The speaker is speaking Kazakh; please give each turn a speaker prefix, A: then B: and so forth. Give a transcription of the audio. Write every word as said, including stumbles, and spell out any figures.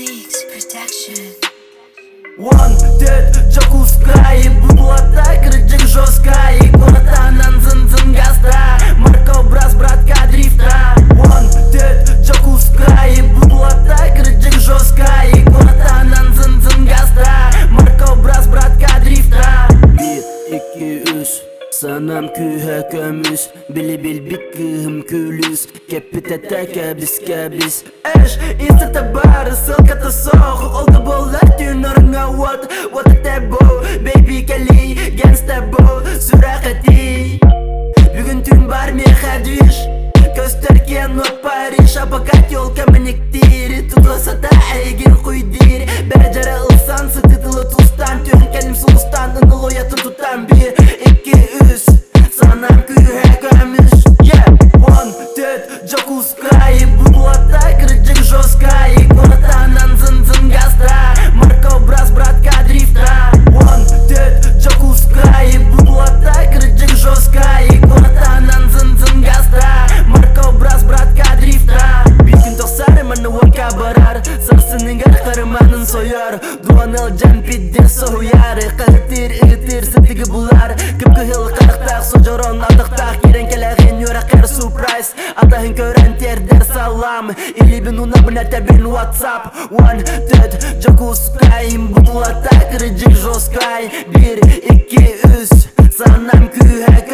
A: Weeks Production.
B: One, dead, Джокускай, будлата, крыджик жесткай, Конатанан зын-зын газда, маркообраз братка дрифта. One, dead, Джокускай, будлата, крыджик жесткай, Конатанан зын-зын газда, маркообраз братка дрифта. Bir, iki, üç, sanam kühe kömüş, bili bil bit kıhım külüs, kepite teke bis kebis. Eş, insta bar, ссылка-то сох, oldu bollar tünörüne what, what a tebo, baby kali, gangsta bo, suraqati. Bugün tün бар мехадвиш, көстерген от Париж, апакат елка мінектері, тұтылса да әйген құйдері, бәрі жара ылсан, сытытылы тұстан, түйін кәлім сұлыстан, ұныл оятын тұтан. Bir, iki, üç, sanam kühe kömüş. Yeah, one, dead, Джокускай, будлата, крыджик жесткай, Конатанан зын-зын газда, маркообраз братка дрифта. One, dead, Джокускай, будлата, крыджик жесткай, Конатанан зын-зын газда, маркообраз братка дрифта. Bir gün toksar mana wanka barar, sarısının garıqlarımanın soyar, duanıl can piddir soğuyar, qahtir iğtir sitigi bular, kıpkı hıl qarıqtaq sojoron adықтaq, керен келәғен yoraqer surprise, atahın körən ter der salam, ili bin una biner bin WhatsApp. One, dead, Джокускай, butlata, крыджик жесткай. Bir, iki, üç, sanam kühe